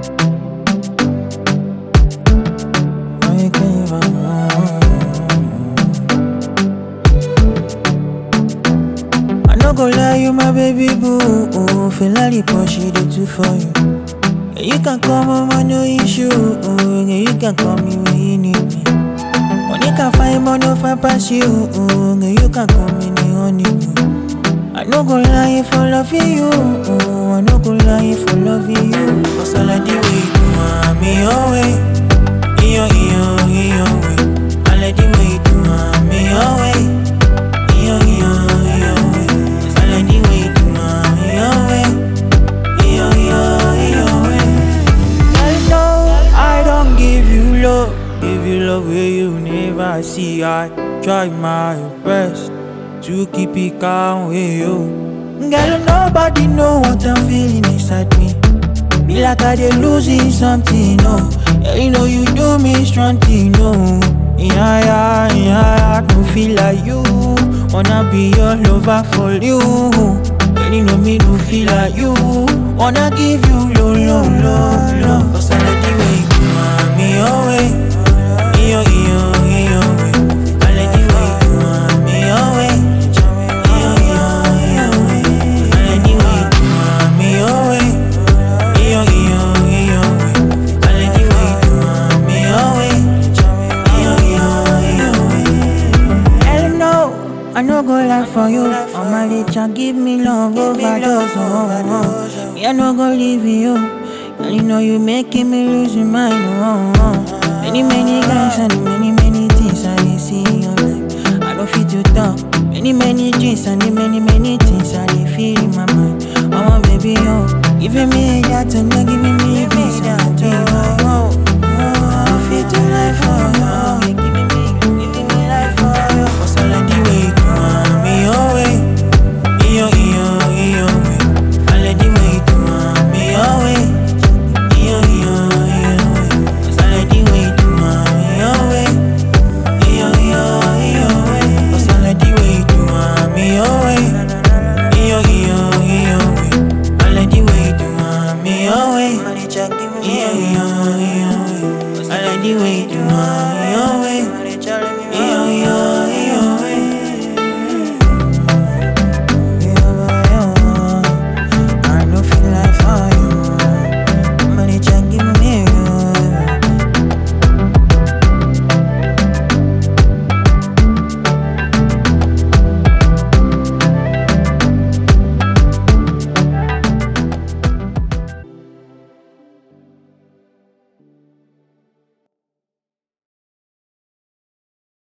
I can't even I no go lie, you my baby boo. Oh, feel like the push she do too for you. Yeah, you can come on, my no issue. Oh, yeah, you can call me when you need me. Money can find money if I pass you. Oh, yeah, you can come in the honeymoon. I no go lie for loving you. Oh, I no go lie for loving you. Cause I like the way you do, mommy, your way. Your way. I like the way you do, mommy, your way. Your way. I like the way you do, mommy, your way. Your way. I know I don't give you love where you never see. I try my best to keep it calm with you. Girl, nobody know what I'm feeling inside me. Be like I dey losing something, no. Yeah, you know you do me strong thing, no. Yeah, I don't feel like you. Wanna be your lover for you. Girl, you know me do feel like you. Wanna give you love. Cause I like the way you do, mommy, your way. Your way. I like the way you do, mommy, your way. Your way. I like the way you do, mommy, your way. Your way. I like the way you do, mommy, your way. Your way. Hell no, I no go lie for you. On my lips, give me love overdose. Me, I no go leave you. And you know you making me lose my mind. Many guys and many things I dey see online. I don't fit to talk. Many dreams and many things I dey feel in my mind. Oh baby, oh, giving me that and you're giving me peace and joy. I don't fit to life for you. Giving me life for you. Cause I like the way you do, mommy, your way. Your way. I like the way you do, mommy, your way. Your way. Cause I like the way you do, mommy, your way. Your way. Cause I like the way you do, mommy, your way. Your way. I like the way you do, mommy, your way. Your way. I like the way you do, mommy, your way.